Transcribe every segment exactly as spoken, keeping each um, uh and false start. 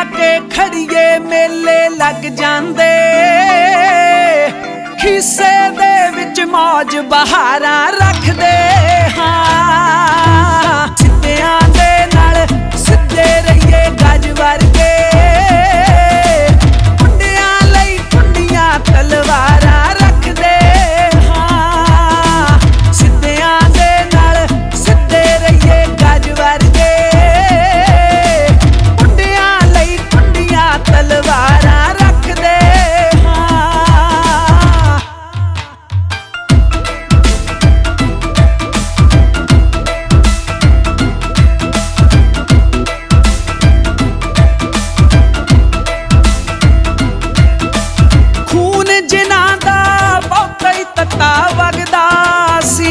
के खड़िए मेले लग जांदे, खिस्से दे विच मौज बहारा रख दे। हाँ सिद्धियां दे नाल सिद्धे रहिए गज वर्गे, कुंडियां लई कुंडियां तलवारां रख दे। हाँ सिद्धियां दे नाल सिद्धे रहिए गज वर्गे, कुंडियां लई कुंडियां तलवारां रख दे। वगदा सी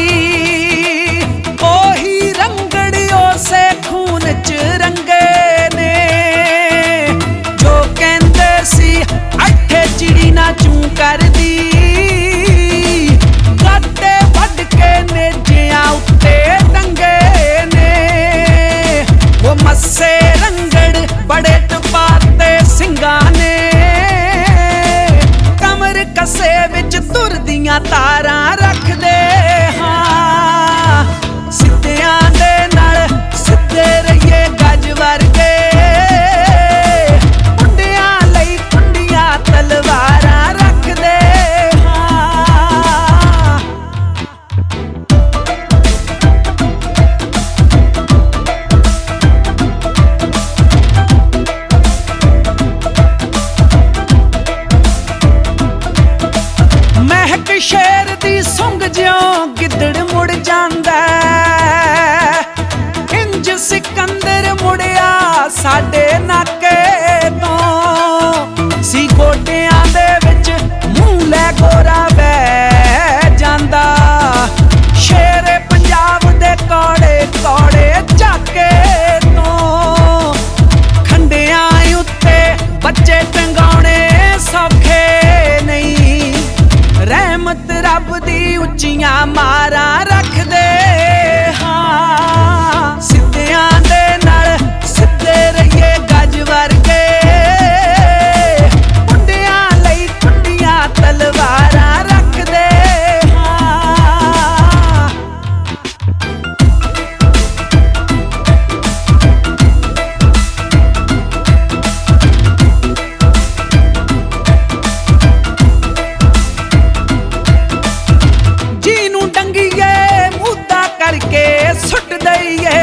ओही रंगड़ियों से खून च रंगे ने, जो कहंदे सी अठे चिड़ी ना चूं कर दी, गाटे वड के नेजियां उत्ते टंगे ने। वो मस्से रंगड़ बड़े टपाते सिंगां ने, कमर कसे विच तुरदियां तारां रख दे। हाँ सिद्धियां दे नाल सिद्धे रहिए गज वर्गे, कुंडियां लई कुंडियां तलवारां रख दे। हाँ महक शेर दी सुंग ज्यों गिद्दड़ मुड़ जांदा, इंज सिकंदर मुड़िया साडे नाके तो, सी गोडियां दे विच मूंह लै गोरा बह जांदा। शेरे पंजाब दे कौड़े कौड़े झाके तो, खंडियां उत्ते बच्चे टंगाउणे सौखे नहीं, रहमत रब दी उच्चियां मारां रख दे। हाँ सिद्धियां दे नाल सिद्धे रहिए गज वर्गे, कुंडियां लई कुंडियां तलवारां रख दे। हाँ जीनू डंगिए मुद्दा करके सुट दईए,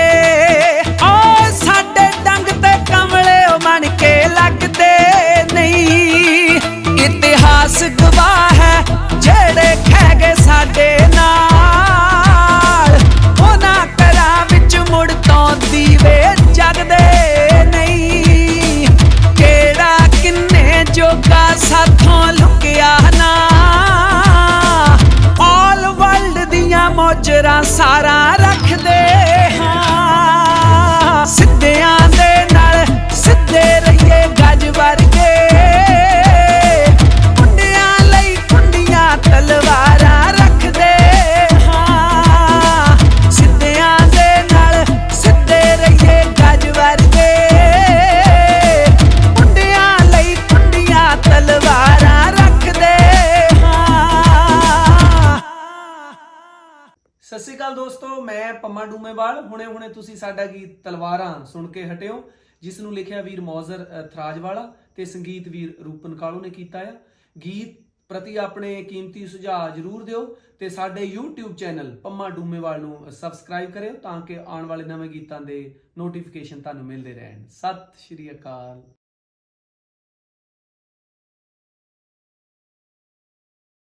ओ साडे डंग ते कमले मन के लगदे नहीं। इतिहास गवाह है जेड़े खै गए साडे नाल, उन्हां घरां विच मुड़ तों दीवे जगदे नहीं। केड़ा किन्ने जोगा साथों लुकिया ना, मौजरा सारा रख दे। हाँ सिद्धियां दे नाल सिद्धे रहिए गज वर्गे, कुंडियां लई कुंडियां तलवारां रख दे। हाँ सिद्धियां दे नाल सिद्धे रहिए गज वर्गे, कुंडियां लई कुंडियां तलवारां रख दे। ਸਤਿ ਸ਼੍ਰੀ ਅਕਾਲ ਦੋਸਤੋ, ਮੈਂ ਪੰਮਾ ਡੂਮੇਵਾਲ। ਹੁਣੇ ਹੁਣੇ ਤੁਸੀਂ ਸਾਡਾ ਗੀਤ ਤਲਵਾਰਾਂ ਸੁਣ ਕੇ ਹਟਿਓ, ਜਿਸ ਨੂੰ ਲਿਖਿਆ ਵੀਰ ਮੌਜ਼ਰ ਥਰਾਜ ਵਾਲਾ ਤੇ ਸੰਗੀਤ ਵੀਰ ਰੂਪਨ ਕਾਲੂ ਨੇ ਕੀਤਾ ਆ। ਗੀਤ ਪ੍ਰਤੀ ਆਪਣੇ ਕੀਮਤੀ ਸੁਝਾਅ ਜ਼ਰੂਰ ਦਿਓ ਤੇ ਸਾਡੇ YouTube ਚੈਨਲ ਪੰਮਾ ਡੂਮੇਵਾਲ ਨੂੰ ਸਬਸਕ੍ਰਾਈਬ ਕਰਿਓ ਤਾਂ ਕਿ ਆਉਣ ਵਾਲੇ ਨਵੇਂ ਗੀਤਾਂ ਦੇ ਨੋਟੀਫਿਕੇਸ਼ਨ ਤੁਹਾਨੂੰ ਮਿਲਦੇ ਰਹਿਣ। ਸਤਿ ਸ਼੍ਰੀ ਅਕਾਲ।